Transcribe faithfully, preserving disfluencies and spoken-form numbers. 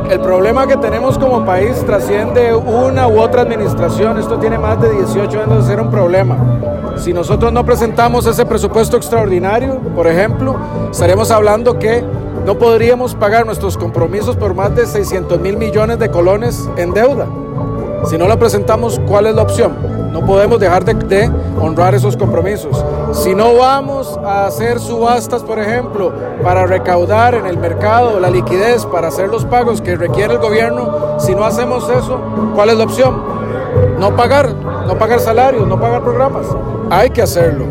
El problema que tenemos como país trasciende una u otra administración. Esto tiene más de dieciocho años de ser un problema. Si nosotros no presentamos ese presupuesto extraordinario, por ejemplo, estaríamos hablando que no podríamos pagar nuestros compromisos por más de seiscientos mil millones de colones en deuda. Si no lo presentamos, ¿cuál es la opción? No podemos dejar de, de honrar esos compromisos. Si no vamos a hacer subastas, por ejemplo, para recaudar en el mercado la liquidez para hacer los pagos que requiere el gobierno, si no hacemos eso, ¿cuál es la opción? No pagar, no pagar salarios, no pagar programas. Hay que hacerlo.